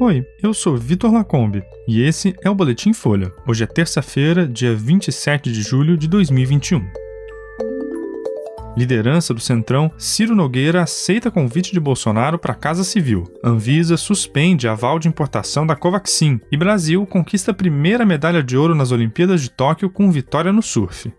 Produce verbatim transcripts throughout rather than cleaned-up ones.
Oi, eu sou Vitor Lacombe e esse é o Boletim Folha. Hoje é terça-feira, dia vinte e sete de julho de dois mil e vinte e um. Liderança do Centrão, Ciro Nogueira aceita convite de Bolsonaro para a Casa Civil. Anvisa suspende aval de importação da Covaxin e Brasil conquista a primeira medalha de ouro nas Olimpíadas de Tóquio com vitória no surf.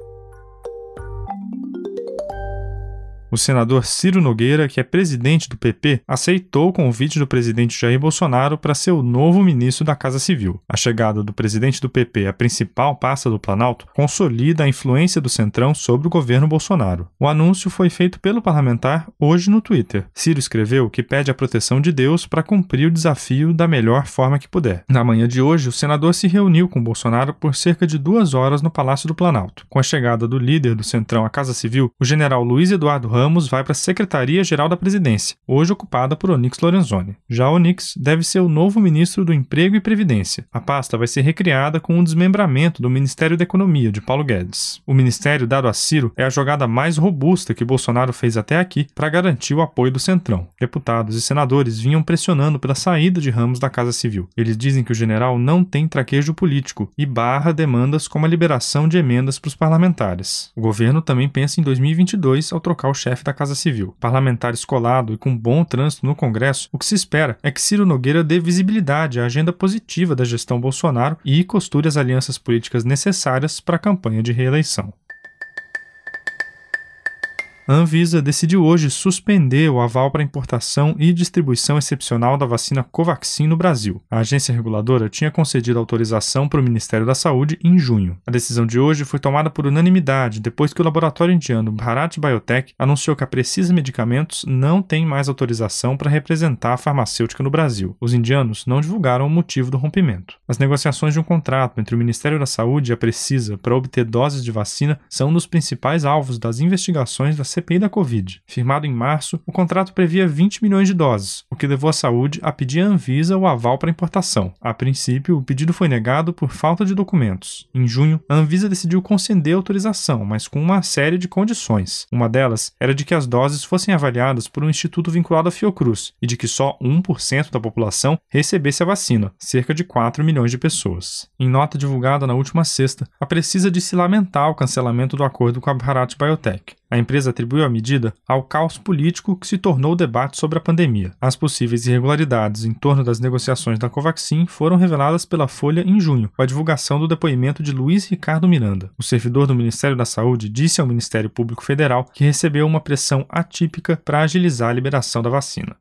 O senador Ciro Nogueira, que é presidente do P P, aceitou o convite do presidente Jair Bolsonaro para ser o novo ministro da Casa Civil. A chegada do presidente do P P à principal pasta do Planalto consolida a influência do Centrão sobre o governo Bolsonaro. O anúncio foi feito pelo parlamentar hoje no Twitter. Ciro escreveu que pede a proteção de Deus para cumprir o desafio da melhor forma que puder. Na manhã de hoje, o senador se reuniu com Bolsonaro por cerca de duas horas no Palácio do Planalto. Com a chegada do líder do Centrão à Casa Civil, o general Luiz Eduardo Ramos Ramos vai para a Secretaria-Geral da Presidência, hoje ocupada por Onyx Lorenzoni. Já Onyx deve ser o novo ministro do Emprego e Previdência. A pasta vai ser recriada com um desmembramento do Ministério da Economia, de Paulo Guedes. O ministério dado a Ciro é a jogada mais robusta que Bolsonaro fez até aqui para garantir o apoio do Centrão. Deputados e senadores vinham pressionando pela saída de Ramos da Casa Civil. Eles dizem que o general não tem traquejo político e barra demandas como a liberação de emendas para os parlamentares. O governo também pensa em dois mil e vinte e dois ao trocar o chefe da Casa Civil. Parlamentar escolado e com bom trânsito no Congresso, o que se espera é que Ciro Nogueira dê visibilidade à agenda positiva da gestão Bolsonaro e costure as alianças políticas necessárias para a campanha de reeleição. A Anvisa decidiu hoje suspender o aval para importação e distribuição excepcional da vacina Covaxin no Brasil. A agência reguladora tinha concedido autorização para o Ministério da Saúde em junho. A decisão de hoje foi tomada por unanimidade depois que o laboratório indiano Bharat Biotech anunciou que a Precisa Medicamentos não tem mais autorização para representar a farmacêutica no Brasil. Os indianos não divulgaram o motivo do rompimento. As negociações de um contrato entre o Ministério da Saúde e a Precisa para obter doses de vacina são um dos principais alvos das investigações da C P I da Covid. Firmado em março, o contrato previa vinte milhões de doses, o que levou a saúde a pedir à Anvisa o aval para importação. A princípio, o pedido foi negado por falta de documentos. Em junho, a Anvisa decidiu conceder a autorização, mas com uma série de condições. Uma delas era de que as doses fossem avaliadas por um instituto vinculado à Fiocruz e de que só um por cento da população recebesse a vacina, cerca de quatro milhões de pessoas. Em nota divulgada na última sexta, a Precisa disse lamentar o cancelamento do acordo com a Bharat Biotech. A empresa atribuiu a medida ao caos político que se tornou o debate sobre a pandemia. As possíveis irregularidades em torno das negociações da Covaxin foram reveladas pela Folha em junho, com a divulgação do depoimento de Luiz Ricardo Miranda. O servidor do Ministério da Saúde disse ao Ministério Público Federal que recebeu uma pressão atípica para agilizar a liberação da vacina.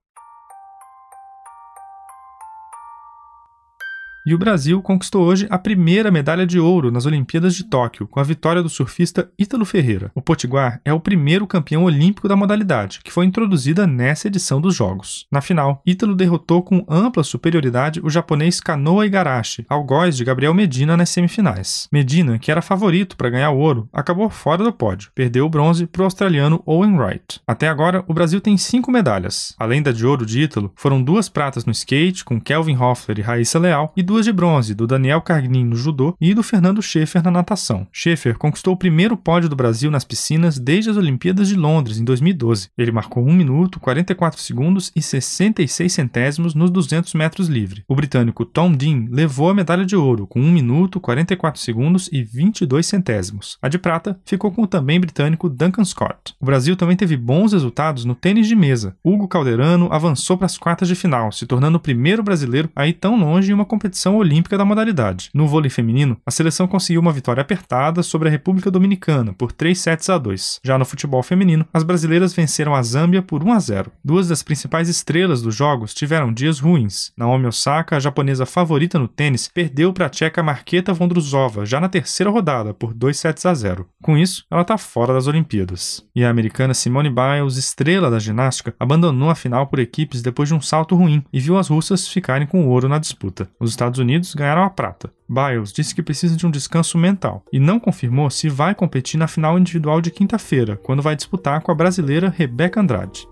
E o Brasil conquistou hoje a primeira medalha de ouro nas Olimpíadas de Tóquio, com a vitória do surfista Ítalo Ferreira. O Potiguar é o primeiro campeão olímpico da modalidade, que foi introduzida nessa edição dos Jogos. Na final, Ítalo derrotou com ampla superioridade o japonês Kanoa Igarashi, algoz de Gabriel Medina nas semifinais. Medina, que era favorito para ganhar o ouro, acabou fora do pódio. Perdeu o bronze para o australiano Owen Wright. Até agora, o Brasil tem cinco medalhas. Além da de ouro de Ítalo, foram duas pratas no skate, com Kelvin Hoffler e Raíssa Leal, e duas de bronze, do Daniel Cargnin no judô e do Fernando Schäfer na natação. Schäfer conquistou o primeiro pódio do Brasil nas piscinas desde as Olimpíadas de Londres, em dois mil e doze. Ele marcou um minuto, quarenta e quatro segundos e sessenta e seis centésimos nos duzentos metros livre. O britânico Tom Dean levou a medalha de ouro, com um minuto, quarenta e quatro segundos e vinte e dois centésimos. A de prata ficou com o também britânico Duncan Scott. O Brasil também teve bons resultados no tênis de mesa. Hugo Calderano avançou para as quartas de final, se tornando o primeiro brasileiro a ir tão longe em uma competição olímpica da modalidade. No vôlei feminino, a seleção conseguiu uma vitória apertada sobre a República Dominicana por três sets a dois. Já no futebol feminino, as brasileiras venceram a Zâmbia por um a zero. Duas das principais estrelas dos jogos tiveram dias ruins. Naomi Osaka, a japonesa favorita no tênis, perdeu para a tcheca Marketa Vondrusova já na terceira rodada por dois sets a zero. Com isso, ela está fora das Olimpíadas. E a americana Simone Biles, estrela da ginástica, abandonou a final por equipes depois de um salto ruim e viu as russas ficarem com o ouro na disputa. Os Estados Unidos ganharam a prata. Biles disse que precisa de um descanso mental e não confirmou se vai competir na final individual de quinta-feira, quando vai disputar com a brasileira Rebeca Andrade.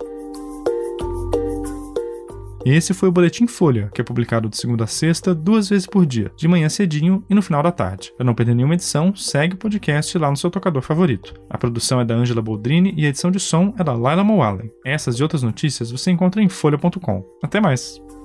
Esse foi o Boletim Folha, que é publicado de segunda a sexta, duas vezes por dia, de manhã cedinho e no final da tarde. Para não perder nenhuma edição, segue o podcast lá no seu tocador favorito. A produção é da Ângela Boldrini e a edição de som é da Laila Moalen. Essas e outras notícias você encontra em folha ponto com. Até mais!